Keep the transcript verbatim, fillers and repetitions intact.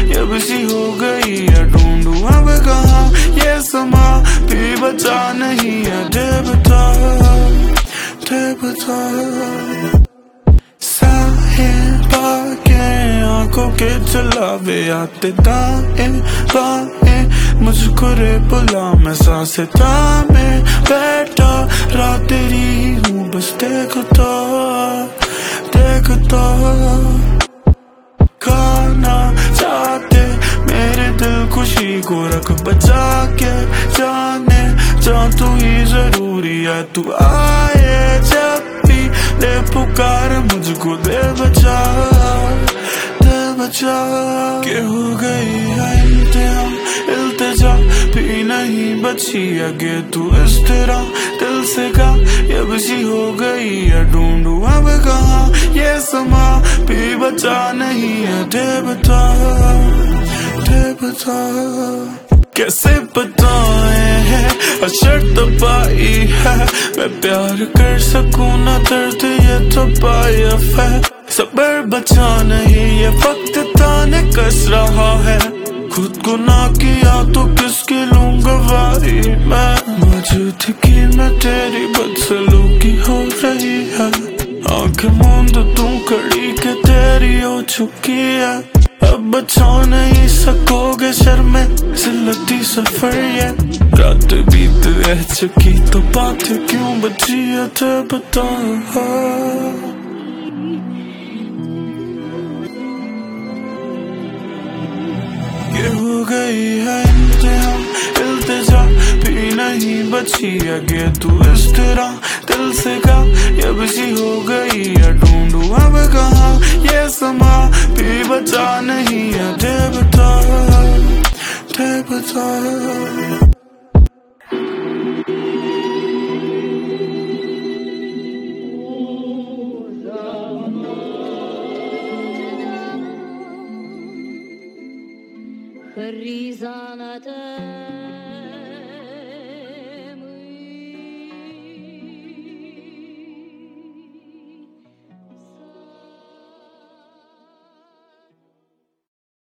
ये बिजी हो गई है, ढूंढूं अब कहाँ ये समा भी बचा नहीं है। दे बता, दे बता साहिबा के आंखों के चलावे आते दाएं बाएं, मुझको रे बुला मैं सांसें थामे बैठा, रात तेरी हूँ बस देखता देखता। खाना चाहते मेरे दिल खुशी को रख बचा के, जाने जा तू ही जरूरी है, तू आए जब भी दे पुकार मुझको, दे बचा दे बचा। के हो गई है इंतहा इल्तिजा भी नहीं बची आगे, तू इस तरह दिल से गा ये बिजी हो गई है, ढूंढूं अब कहाँ ये समा भी बचा नहीं है। दे बता, दे बता कैसे बताए है शर्त पाई है, मैं प्यार कर सकूं ना दर्द ये तो बायफ है। सबर बचा नहीं ये वक्त ताने कस रहा है, खुद को ना किया तो किसकी लूं गवाही मैं। मौजूदगी में तेरी बदसलूकी हो रही है, आंखें मूंद तू खड़ी के तेरी हो चुकी है। अब बचा नहीं सकोगे शर्मे जिल्लती सफर ये, रात बीत रह चुकी तो बात क्यों बची है। ते बता ये हो गई है इंतहा इल्तिजा भी नहीं बची आगे, तू इस तरह दिल से गा ये बिजी हो गई है, ढूंढूं अब कहाँ ये समा भी बचा नहीं है। दे बता, दे बता Risana